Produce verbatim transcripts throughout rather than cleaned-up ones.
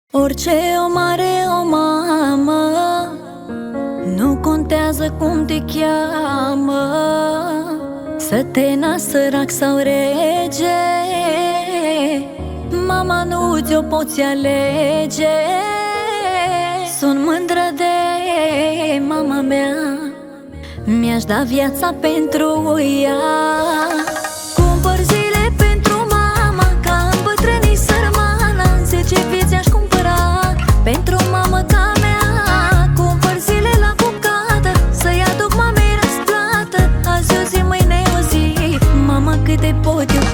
Orice om are o mamă, nu contează cum te cheamă, să te nasc sărac sau rege, mama nu ți-o poți alege. Sunt mândră de mama mea, mi-aș da viața pentru ea. Cumpăr zile pentru mama, ca îmbătrânii sărmana, în zece vieți aș cumpăra pentru mamă ca mea. Cumpăr zile la bucată, să-i aduc mamei răsplată. Azi o zi, mâine o zi, mama cât te pot iubi.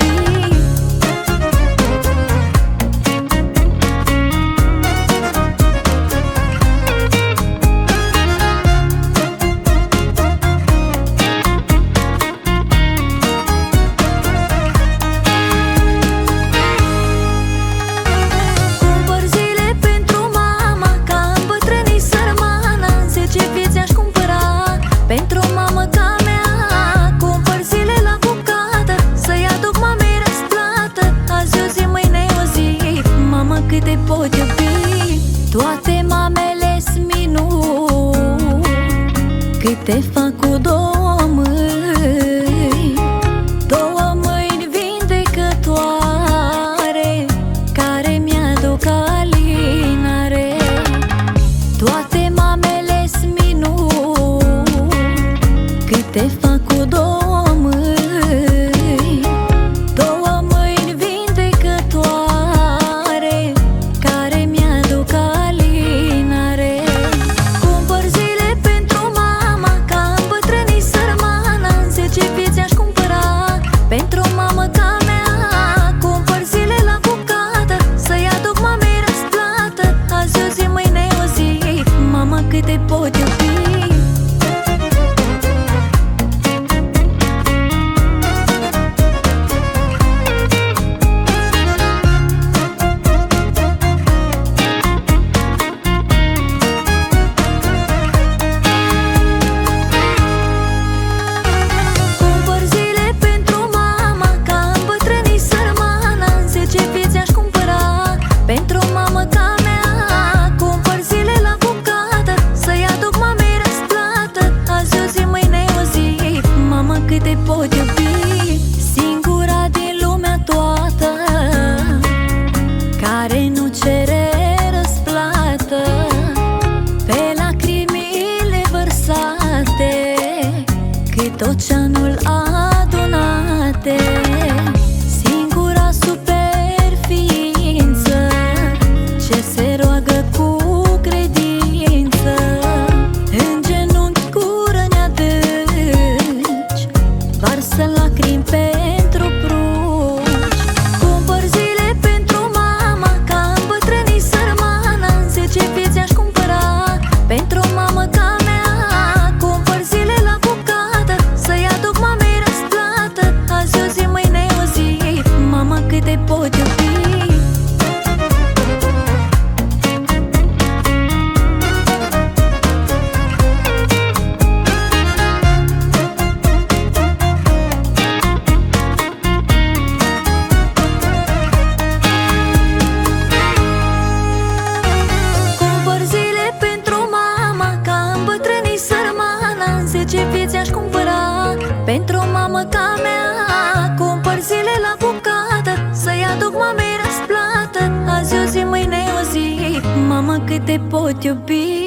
Te pot iubi. Toate mamele-s minuni, cât te fac cu două mâini, două mâini vindecătoare, care mi-aduc alinare. Toate mamele-s minuni, cât te fac cu două mâini, două mâini vindecătoare, care mi-aduc alinare. Cumpăr zile pentru mama, ca îmbătrânii sărmana, în zece vieți aș cumpăra pentru mamă ca mea. Cumpăr zile la bucată, să-i aduc mamei răsplată. Azi o zi, mâine o zi, mama cât te pot iubi. Te pot iubi, singura din lumea toată, care nu cere răsplată pe lacrimile vărsate, cât oceanul adunate. Singura super ființă ce se roagă cu credință, în genunchi cu răni adânci, varsă lacrimi pentru pruci. Cumpăr zile pentru mama, ca îmbătrânii sărmana, în zece vieți aș cumpăra pentru mamă ca mea. Cumpăr zile la bucată, să-i aduc mamei răsplată. Azi o zi, mâine o zi, mama cât te pot iubi. Ce vieți aș cumpăra pentru mamă ca mea. Cumpăr zile la bucată, să-i aduc mamei răsplată. Azi o zi, mâine o zi, mama cât te pot iubi.